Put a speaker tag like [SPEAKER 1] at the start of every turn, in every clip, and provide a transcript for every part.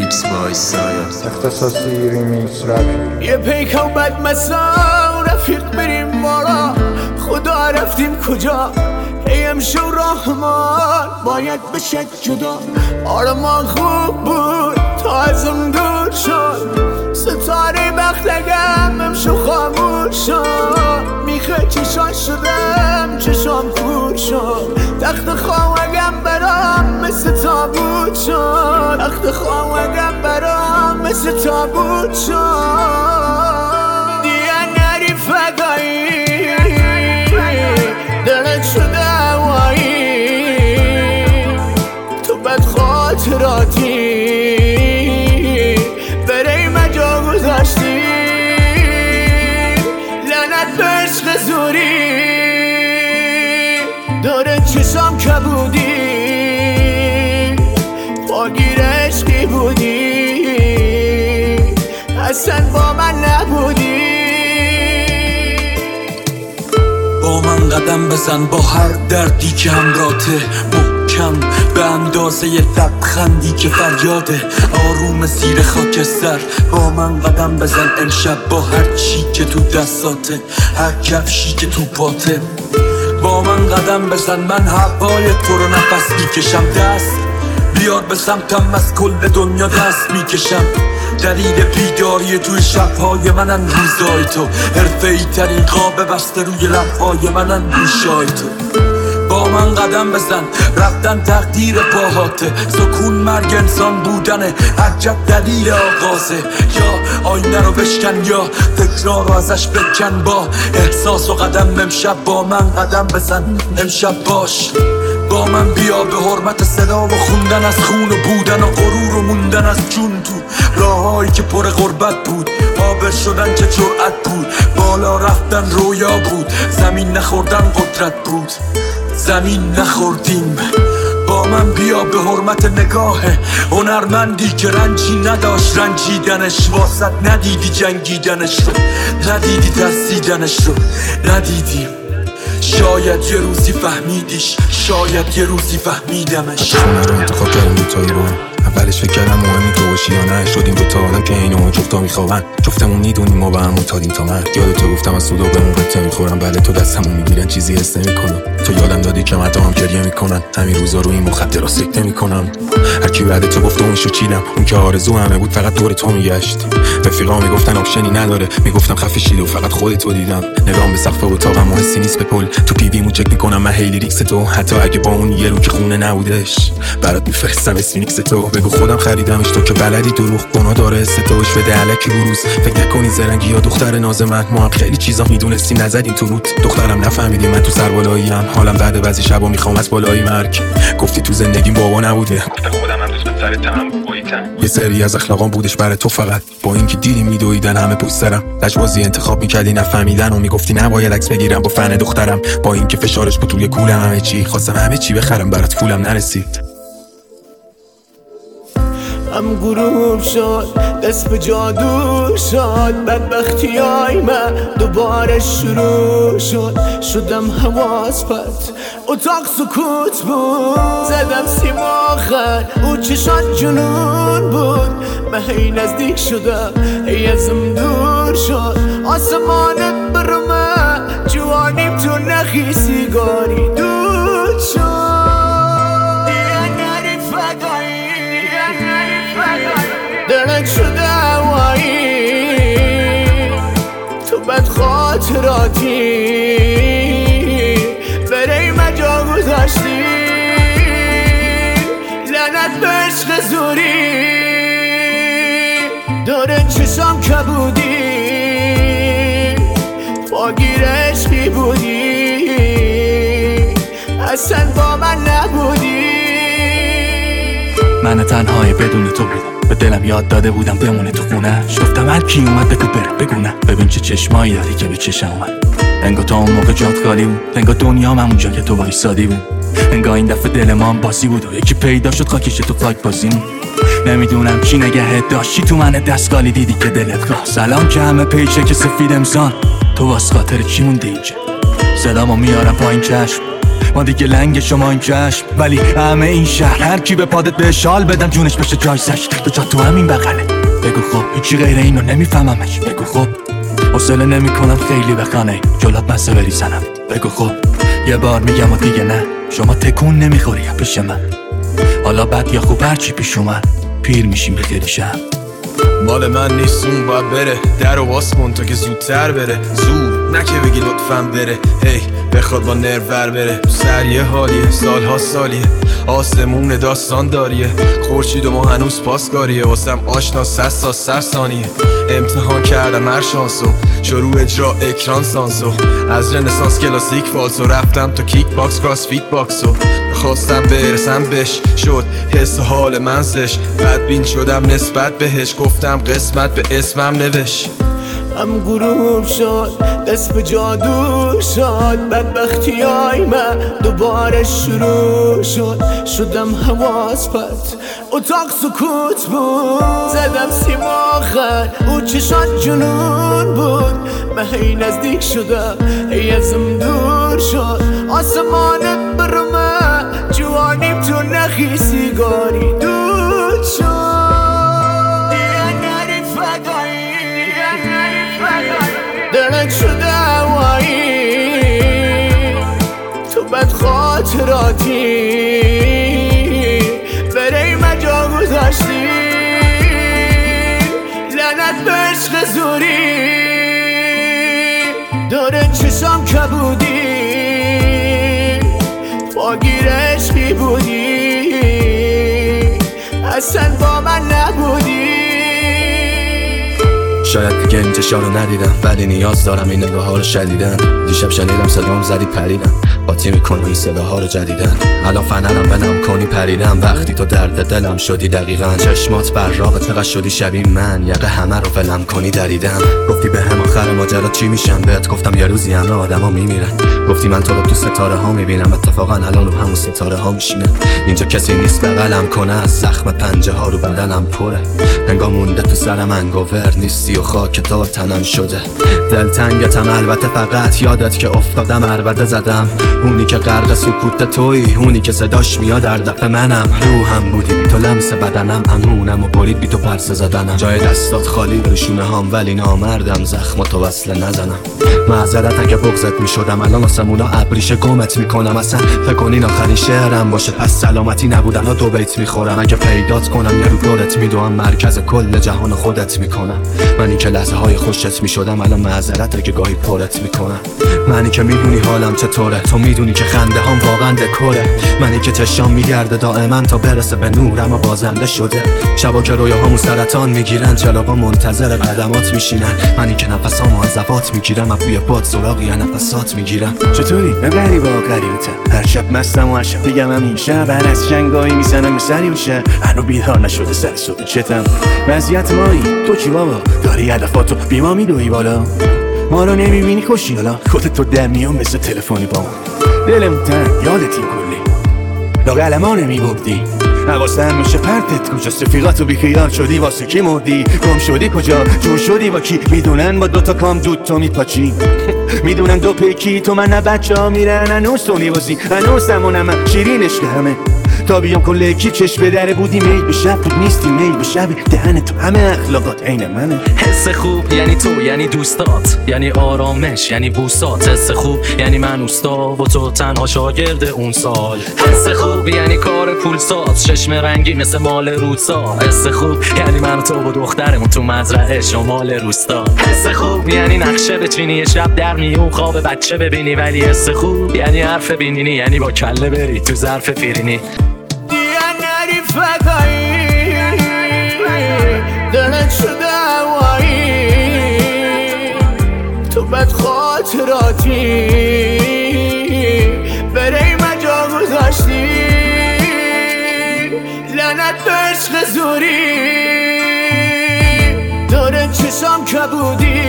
[SPEAKER 1] ریمیکس بای سایه
[SPEAKER 2] اختصاصی ریمیکس رپ.
[SPEAKER 3] یه پیکم بد مسا رفیق بریم مارا، خدا رفتیم کجا؟ ای امشو رحمان باید بشه جدا. آرمان خوب بود تا ازم دور شد، ستاره بختگم امشو خاموش شد. میخه چشان شدم چشام کور شد، تخت خواهگم برام مثل تابوت شد. تخت خواهگم برام مثل تابوت شد. دیگه نری فدایی دلت شده هوایی، تو بد خاطراتی برای مجا گذاشتی. لعنت به عشق زوری داره چشام کبودی، پاگیر عشقی بودی اصلا با من نبودی.
[SPEAKER 4] با من قدم بزن با هر دردی که همراته، محکم به اندازه لبخندی که فریاده. آروم زیر خاکستر با من قدم بزن امشب، با هر چی که تو دستاته، هر کفشی که تو پاته. با من قدم بزن من هوای تو رو نفس میکشم. دست بیار به سمتم از کل دنیا دست میکشم. دلیل بیداری توی شبهای منن روزای تو، حرفه‌ای ترین خواب بسته روی لبهای منن گوشای تو. با من قدم بزن رفتن تقدیر پاهاته، سکون مرگ انسان بودنه، عجب دلیل آغازه. یا آینه رو بشکن یا تکرار رو ازش بکن، با احساس و قدم امشب با من قدم بزن. امشب باش با من بیا به حرمت صدا و خوندن از خون و بودن و غرور و موندن از جون تو راهایی که پر غربت بود. قابل شدن که جرأت بود، بالا رفتن رویا بود، زمین نخوردن قدرت بود، زمین نخوردیم. با من بیا به حرمت نگاه هنرمندی که رنجی نداشت رنجیدنش، واسط ندیدی جنگیدنش رو، ندیدی ترسیدنش رو، ندیدیم. شاید یه روزی فهمیدیش، شاید یه روزی فهمیدمش.
[SPEAKER 5] خونه رو انتخاب کردیم دوتایی با هم، اولش فکر کردم مهمی تو باشی یا نه. شدیم دوتا آدم که اینو جفتا میخوابن، جفتمون میدونیم ما با هم متادیم تا مرد. یاد تو گفتم از سودا به اون قطعه میخورم، بله تو دستمون میگیرن چیزی حس نمیکنم. تو یادم دادی که مردم هم گریه میکنن، همین روزا رو این مخدرات سکته میکنم. هرکی بعد تو گفت اونشو چیدم، اون که آرزو همه بود فقط دور تو میگشت. رفیقا میگفتن آپشنی نداره، میگفتم خفه شید و فقط خودتو دیدم. نگام به سقف اتاقم و حسی نیست به پل، تو پیویمو چک میکنم من هی لیریکس تو، حتی اگه با اون یه رو که خونه نبودش برات میفرستم اسمینیکس تو. بگو خودم خریدمش تو که بلدی دروغ گناه داره استوش بده الکی بروز. فکر نکنی زرنگی یا دختر ناز من، ما هم خیلی چیزا میدونستیم نزدیم تو روت. دخترم نفهمیدی من تو سربالاییم، حالم بعد بعضی شبا میخوام از بالای مرگ. گفتی تو زندگیم بابا نبوده، گفتم خودم هم دوست به سرتم بایتم. یه سری از اخلاقام بودش برای تو فقط، با اینکه دیدی میدویدن همه پشت سرم. لجبازی انتخاب میکردی نفهمیدن و میگفتی نباید عکس بگیرم با فن دخترم، با اینکه فشارش بود روی کولم. همه چی خواستم همه چی بخرم برات پولم نرسید.
[SPEAKER 3] هم غروب شد دست به جادو شد، بدبختی های من دوباره شروع شد. شدم حواس پرت اتاق سکوت بود، زدم سیم آخر او چشات جنون بود. من هی نزدیک شدم هی ازم دور شد، آسمانت برو من جوانیم تو نخی سیگاری دود شد. دلت شده هوایی، تو بد خاطراتی برای مجا گذاشتی. لعنت به عشق زوری داره چشام کبودی، پاگیر عشقی بودی اصلا با من نبودی.
[SPEAKER 6] من تنهای بدون تو بودم، به دلم یاد داده بودم بمونه تو خونه. گفتم هر کی اومد بگو بره بگو نه، ببین چه چشمایی داری که به چشم اومد. انگار تا اون موقع جات خالی بود، انگار دنیام همونجا که تو وایسادی بود. انگار این دفعه دل ما هم باسی بود و یکی پیدا شد خاکش تو خاک بازیم. نمیدونم کی نگهت داشتی تو من دستگالی دیدی که دلت خواست. سلام که همه پیچه که سفید امسان، تو واسه خاطر چی موندی اینجا؟ صدامو میارم پایین چشم ما دیگه لنگ شما این چشم، ولی همه این شهر هر کی به پادت به شال بدم جونش بشه جایزش. تو جا تو همین بغله، بگو خب هیچی غیر اینو نمیفهممش. بگو خب حوصله نمیکنم خیلی بخانه جلات مسه بریزنم. بگو خب یه بار میگم و دیگه نه، شما تکون نمیخوری پیش من. حالا بد یا خوب هرچی پیش اومد پیر میشیم به خیلی شب.
[SPEAKER 5] مال من نیستون باید بره، در و باز کن تا که زودتر بره. زود نکه بگی لطفاً بره، هی بخواد با نرو ور بره. سر یه حالیه سالها سالیه، آسمون داستان داریه. خورشید و ما هنوز پاسکاریه، واسم آشنا 100 تا 100 ثانیه. امتحان کردم هر شانسو، شروع اجرا اکران سانسو. از رنسانس کلاسیک فالسو، رفتم تا کیک باکس کراس فیت باکسو. خواستم برسم بهش، شد حس حال من زش. بدبین شدم نسبت بهش، گفتم قسمت به اسمم نوشت.
[SPEAKER 3] هم غروب شد اسم جادو شد، بدبختی های من دوباره شروع شد. شدم حواس پرت اتاق سکوت بود، زدم سیماخر او چشات جنون بود. من هی نزدیک شدم هی ازم دور شد. آسمانت برمه جوانیم تو نخی سیگاری دود شد. درنگ شده هوایی تو بد خاطراتی، برای مجا گذاشتی لعنت به عشق زوری. داره چشام کبودی پاگیر عشقی بودی، اصلا با من نبودی.
[SPEAKER 1] شاید دیگه این چشا رو ندیدم، ولی نیاز دارم این نگاه ها رو شدیدن. دیشب شنیدم صدام زدی پریدم، قاطی میکنم این صداها رو جدیدن. الان فنرم بنام کنی پریدم، وقتی تو درد دلم شدی دقیقا. چشمات براق چقدر شدی شبیه من، یقه همه رو ولم کنی دریدم. گفتی به هم آخر ماجرا چی میشم، بهت گفتم یه روزی همه آدما میمیرن. گفتی من تو رو تو ستاره ها میبینم، اتفاقا الان رو همون ستاره ها میشینم. اینجا کسی نیست بغلم کنه، از زخم پنجه ها رو بدنم پره. انگار مونده تو سرم انگوور نیستی و خاک تا تنم شده. دلتنگتم البته، فقط یادت که افتادم عربده زدم. اونی که غرق سکوت تویی، اونی که صداش میاد در دفع منم. روحم بودی بی تو لمس بدنم، امونم و برید بی تو پرسه زدنم. جای دستات خالی روشونه هام، ولی نامردم زخماتو وصله نزنم. معذرت اگه بغضت میشدم، الان آسمونا ابریشه گمت میکنم. اصلا فکر کنین آخرین شعرم باشه، پس سلامتی نبودن ها دو بیت میخورم. اگه پیدات کنم یه رو دورت میدوام، مرکز کل جهان خودت میکنم. منی که لحظه های خوشت میشدم، الان معذرت اگه گاهی پرت میکنم. منی که میدونی حالم چطوره، تو میدونی که خنده هم واقعا دکوره. منی که چشام میگرده دائما تا برسه به نورم و بازنده شده. شبا که رویاهامو سرطان میگیرن، چلاقا منتظر قدمات میشینن. منی که نفسامو از زفات میگیرم، از بوی باد سراغ یه نفسات میگیرم.
[SPEAKER 6] چطوری؟ من غریبا غریبتم، هر شب مستم و هر شب دیگم همین شب. هر از جنگایی میزنم به سری میشه، هنو بیدار نشده سر صبح چتم. وضعیت مایی تو چی بابا؟ داری هدفاتو بیما میدوی بالا، ما رو نمیبینی کشی حالا. خودت تو در میام مثل تلفنی با من، دلم تن یادتی کلی لاغل ما نمیبردی. نوازتن میشه پرتت کجاست، رفیقاتو بیخیال شدی واسه کی مردی. گم شدی کجا، جور شدی با کی، میدونن با دوتا کام دود تو میپاچی. میدونن دو پیکی تو من نه بچه ها میرن، هنوز تو میبازی هنوز همونم شیرینش همه. تا بیام کل کی چشم به دره بودی میل به شب بود نیستی میل به شب. دهن تو همه اخلاقات عین منه.
[SPEAKER 7] حس خوب یعنی تو، یعنی دوستات، یعنی آرامش، یعنی بوسات. حس خوب یعنی من اوستا و تو تنها شاگرد اون سال. حس خوب یعنی کار پولساز، چشم رنگی مثل مال روسا. حس خوب یعنی من و تو و دخترمون تو مزرعه شمال روستا. حس خوب یعنی نقشه بچینی شب در میون خواب بچه ببینی. ولی حس خوب یعنی حرف بینینی، یعنی با کله بری تو ظرف پیرینی.
[SPEAKER 3] درنگ شده هوایی تو بد خاطراتی، برای مجا گذاشتی لعنت به عشق زوری. داره چشام کبودی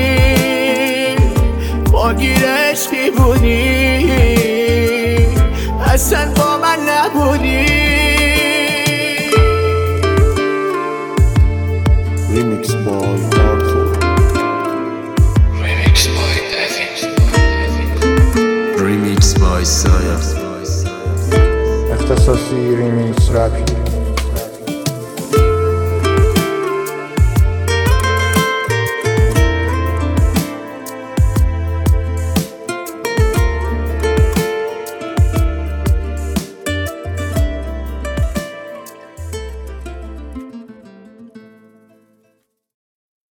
[SPEAKER 3] پاگیر عشقی بودی، اصلا با من نبودی.
[SPEAKER 2] Remix boy hardcore.
[SPEAKER 1] Remix by Saya.
[SPEAKER 8] اختصاصی ریمیکس رپی